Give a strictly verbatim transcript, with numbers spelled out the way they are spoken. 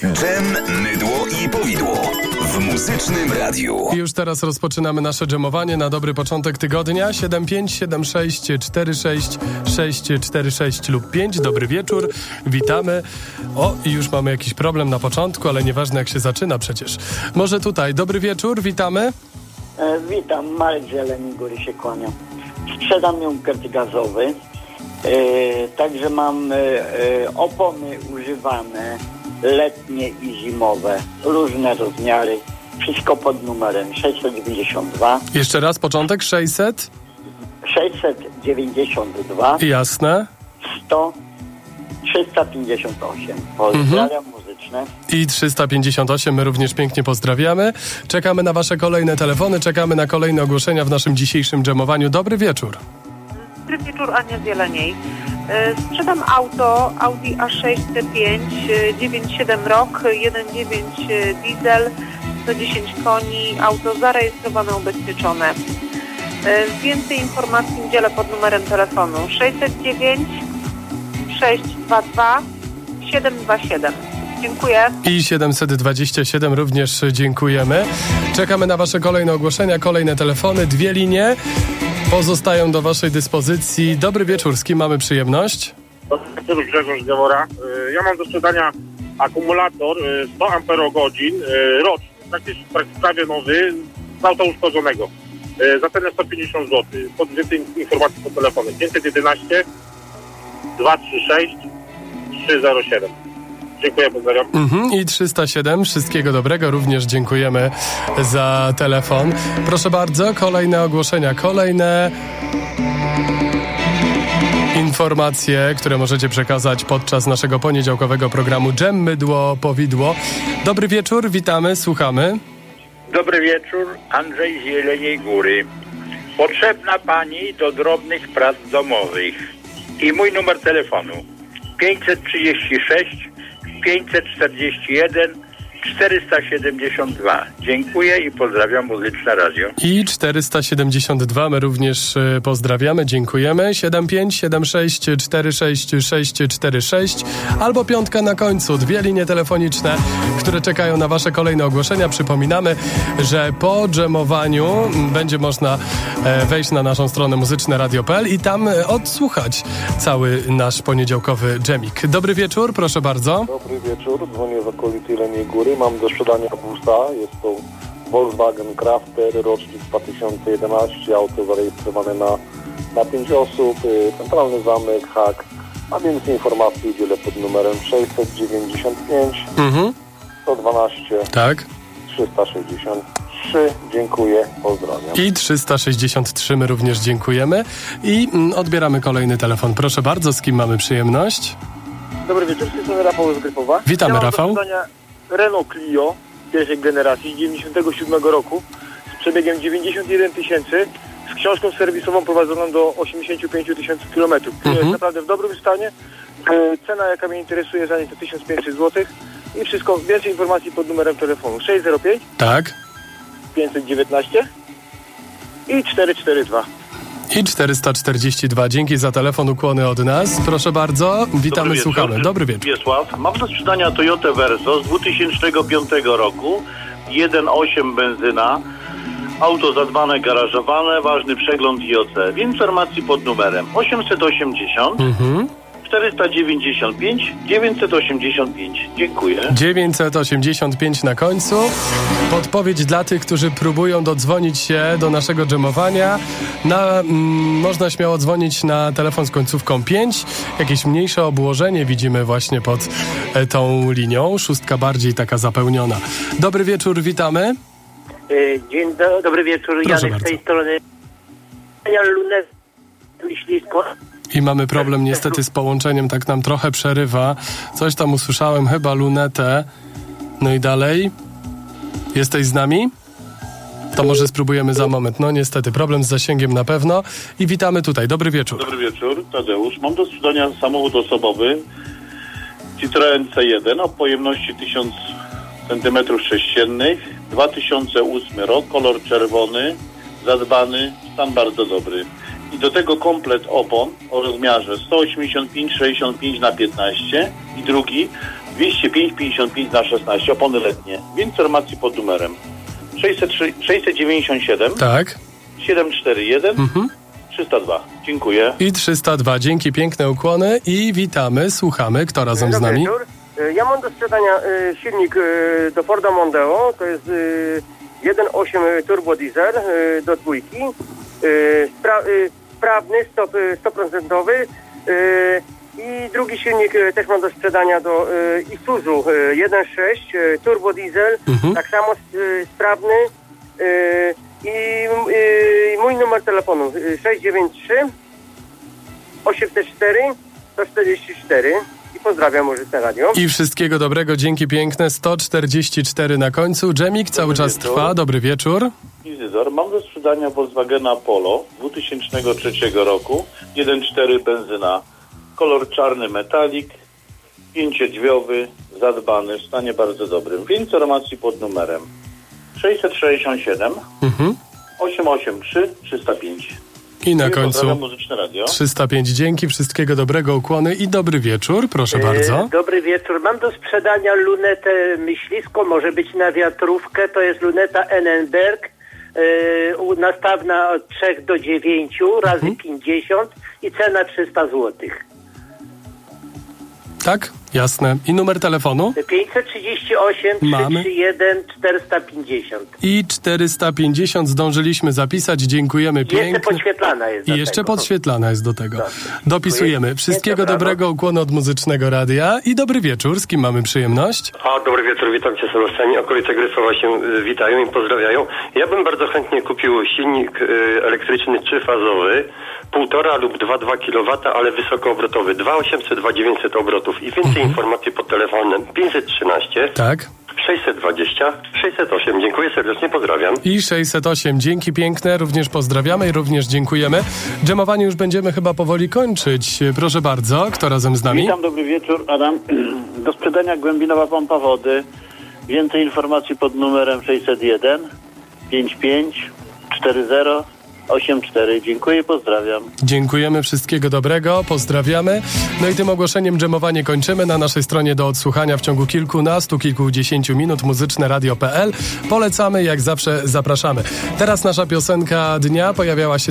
Dżem, mydło i powidło w Muzycznym Radiu. I już teraz rozpoczynamy nasze dżemowanie na dobry początek tygodnia. siedem pięć siedem sześć cztery sześć sześć cztery sześć lub pięć. Dobry wieczór, witamy. O, i już mamy jakiś problem na początku, ale nieważne jak się zaczyna przecież. Może tutaj, dobry wieczór, witamy. E, witam, Marek z Jeleniej Góry się kłaniam. Sprzedam jąkert gazowy. E, także mam e, e, opony używane, letnie i zimowe, różne rozmiary. Wszystko pod numerem sześćset dziewięćdziesiąt dwa. Jeszcze raz początek, sześćset? sześćset dziewięćdziesiąt dwa. Jasne. sto trzysta pięćdziesiąt osiem. Pozdrawiam mhm. muzyczne. I trzysta pięćdziesiąt osiem, my również pięknie pozdrawiamy. Czekamy na wasze kolejne telefony, czekamy na kolejne ogłoszenia w naszym dzisiejszym dżemowaniu. Dobry wieczór. Dobry wieczór, Ania z Jeleniej. Sprzedam auto Audi A sześć C pięć, dziewięćdziesiąt siedem rok, jeden przecinek dziewięć diesel, sto dziesięć koni, auto zarejestrowane, ubezpieczone. Więcej informacji udzielę pod numerem telefonu sześćset dziewięć sześćset dwadzieścia dwa siedem dwa siedem. Dziękuję. I siedemset dwadzieścia siedem również dziękujemy. Czekamy na wasze kolejne ogłoszenia, kolejne telefony, dwie linie pozostają do waszej dyspozycji. Dobry wieczór, z kim mamy przyjemność? Dobry wieczór, Grzegorz Giewora. Ja mam do sprzedania akumulator sto amperogodzin roczny, praktycznie prawie nowy, z auta uszkodzonego. Za cenę sto pięćdziesiąt złotych. Pod więcej informacji po telefonie pięćset jedenaście dwieście trzydzieści sześć trzy zero siedem. Dziękuję, pozdrawiam. Mhm, i trzysta siedem, wszystkiego dobrego, również dziękujemy za telefon. Proszę bardzo, kolejne ogłoszenia, kolejne informacje, które możecie przekazać podczas naszego poniedziałkowego programu Dżem, mydło, powidło. Dobry wieczór, witamy, słuchamy. Dobry wieczór, Andrzej z Jeleniej Góry. Potrzebna pani do drobnych prac domowych. I mój numer telefonu pięćset trzydzieści sześć pięćset czterdzieści jeden czterysta siedemdziesiąt dwa. Dziękuję i pozdrawiam Muzyczne Radio. I czterysta siedemdziesiąt dwa, my również y, pozdrawiamy, dziękujemy. siedem pięć siedem sześć cztery sześć sześć cztery sześć albo piątka na końcu. Dwie linie telefoniczne, które czekają na wasze kolejne ogłoszenia. Przypominamy, że po dżemowaniu będzie można e, wejść na naszą stronę muzyczne radio kropka p l i tam e, odsłuchać cały nasz poniedziałkowy dżemik. Dobry wieczór, proszę bardzo. Dobry wieczór, dzwonię z okolicy Jeleniej Góry. Mam do sprzedania busa. Jest to Volkswagen Crafter, rocznik dwa tysiące jedenaście, auto zarejestrowane na, na pięć osób, centralny zamek, hak. A więcej informacji udzielę pod numerem sześćset dziewięćdziesiąt pięć Mhm. sto dwanaście Tak. trzysta sześćdziesiąt trzy. Dziękuję, pozdrawiam. I trzysta sześćdziesiąt trzy, my również dziękujemy. I mm, odbieramy kolejny telefon. Proszę bardzo, z kim mamy przyjemność? Dobry wieczór, z tej strony Rafał z Grypowa. Witamy, ja mam Rafał. do sprzedania Renault Clio pierwszej generacji z dziewięćdziesiątego siódmego roku z przebiegiem dziewięćdziesiąt jeden tysięcy, z książką serwisową prowadzoną do osiemdziesiąt pięć tysięcy kilometrów. Mhm. Jest naprawdę w dobrym stanie. E, cena, jaka mnie interesuje za nie, to tysiąc pięćset złotych i wszystko, więcej informacji pod numerem telefonu sześć zero pięć Tak. pięćset dziewiętnaście i czterysta czterdzieści dwa. I czterysta czterdzieści dwa. Dzięki za telefon, ukłony od nas. Proszę bardzo, witamy, Dobry słuchamy. wieczór. Dobry wieczór. Wiesław. Mam do sprzedania Toyotę Verso z dwa tysiące piątego roku, jeden przecinek osiem benzyna, auto zadbane, garażowane, ważny przegląd I O C. Informacji pod numerem osiemset osiemdziesiąt Mhm. czterysta dziewięćdziesiąt pięć dziewięćset osiemdziesiąt pięć. Dziękuję. dziewięćset osiemdziesiąt pięć na końcu. Podpowiedź dla tych, którzy próbują dodzwonić się do naszego dżemowania. Na, mm, można śmiało dzwonić na telefon z końcówką pięć. Jakieś mniejsze obłożenie widzimy właśnie pod e, tą linią. Szóstka bardziej taka zapełniona. Dobry wieczór, witamy. Dzień do, dobry wieczór, Proszę Janek bardzo. z tej strony. Ja Lunes, Myślisko. I mamy problem niestety z połączeniem, tak nam trochę przerywa. Coś tam usłyszałem, chyba lunetę. No i dalej. Jesteś z nami? To może spróbujemy za moment. No niestety, problem z zasięgiem na pewno. I witamy tutaj. Dobry wieczór. Dobry wieczór, Tadeusz. Mam do sprzedania samochód osobowy Citroen C jeden o pojemności tysiąc centymetrów sześciennych, dwa tysiące ósmy rok, kolor czerwony, zadbany, stan bardzo dobry. I do tego komplet opon o rozmiarze sto osiemdziesiąt pięć sześćdziesiąt pięć na piętnaście i drugi dwieście pięć pięćdziesiąt pięć na szesnaście, opony letnie. Więcej informacji pod numerem sześćset trzy, sześćset dziewięćdziesiąt siedem Tak. siedem cztery jeden Mhm. trzysta dwa. Dziękuję. I trzysta dwa. Dzięki, piękne ukłony i witamy, słuchamy. Kto razem z Dobry nami? wieczór. Ja mam do sprzedania y, silnik y, do Forda Mondeo, to jest y, jeden przecinek osiem turbo diesel y, do dwójki, y, spra- y, sprawny, sto procent. Y, I drugi silnik y, też mam do sprzedania do y, Isuzu y, jeden przecinek sześć y, turbo diesel, Mhm. tak samo y, sprawny. Y, I y, mój numer telefonu y, sześć dziewięć trzy osiemset cztery sto czterdzieści cztery. I pozdrawiam Muzyczne Radio. I wszystkiego dobrego, dzięki piękne. sto czterdzieści cztery na końcu. Dżemik cały czas wieczór. trwa. Dobry wieczór. Izydor, mam do sprzedania Volkswagena Polo dwa tysiące trzeciego roku, jeden przecinek cztery benzyna, kolor czarny metalik, pięciodrzwiowy, zadbany, w stanie bardzo dobrym. Więcej informacji pod numerem sześćset sześćdziesiąt siedem Mhm. osiemset osiemdziesiąt trzy trzysta pięć. I na Pozdrawiam końcu Muzyczne Radio. trzysta pięć. Dzięki, wszystkiego dobrego, ukłony i dobry wieczór. Proszę E, bardzo. Dobry wieczór. Mam do sprzedania lunetę myśliwską, może być na wiatrówkę. To jest luneta Enenberg, e, u- nastawna od trzech do dziewięciu razy Mhm. pięćdziesiąt i cena trzysta złotych. Tak? Jasne. I numer telefonu? pięćset trzydzieści osiem Mamy. trzysta trzydzieści jeden czterysta pięćdziesiąt. I czterysta pięćdziesiąt zdążyliśmy zapisać. Dziękujemy Jeszcze pięknie. podświetlana jest do I jeszcze tego. podświetlana jest do tego. Dobrze. Dopisujemy. Wszystkiego Dobranoc. dobrego, ukłonu od Muzycznego Radia i dobry wieczór. Z kim mamy przyjemność? A, dobry wieczór, witam Cię Sebastianie. Okolice Gryfowa się y, witają i pozdrawiają. Ja bym bardzo chętnie kupił silnik y, elektryczny trzyfazowy, półtora lub dwa przecinek dwa kilowata, ale wysokoobrotowy, dwa tysiące osiemset, dwa tysiące dziewięćset obrotów i więcej Mhm. informacji pod telefonem pięćset trzynaście Tak. sześćset dwadzieścia sześćset osiem. Dziękuję serdecznie, pozdrawiam. I sześćset osiem. Dzięki piękne. Również pozdrawiamy i również dziękujemy. Dżemowanie już będziemy chyba powoli kończyć. Proszę bardzo. Kto razem z nami? Witam, dobry wieczór, Adam. Do sprzedania głębinowa pompa wody. Więcej informacji pod numerem sześćset jeden pięćdziesiąt pięć czterdzieści osiem cztery. Dziękuję, pozdrawiam. Dziękujemy, wszystkiego dobrego, pozdrawiamy. No i tym ogłoszeniem dżemowanie kończymy. Na naszej stronie do odsłuchania w ciągu kilkunastu, kilkudziesięciu minut muzyczne radio kropka p l. Polecamy, jak zawsze zapraszamy. Teraz nasza piosenka dnia pojawiała się